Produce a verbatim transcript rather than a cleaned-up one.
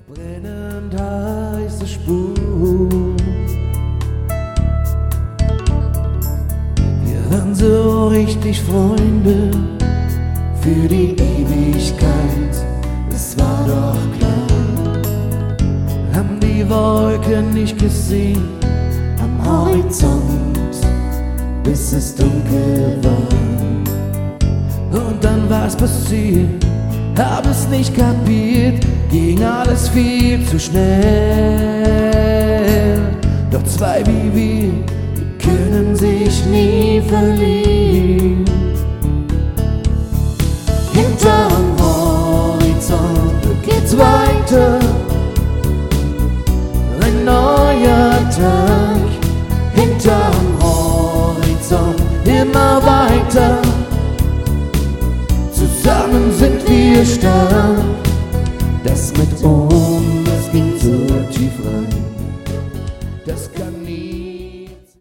Brennend heiße Spur. Wir waren so richtig Freunde für die Ewigkeit, es war doch klar. Haben die Wolken nicht gesehen am Horizont, bis es dunkel war. Und dann war's passiert, hab es nicht kapiert, ging alles viel zu schnell. Doch zwei wie wir, die können sich nie verlieren. Hinterm Horizont geht's weiter, ein neuer Tag. Hinterm Horizont immer weiter, zusammen sind wir stark. Das mit uns ging so tief rein, das kann nie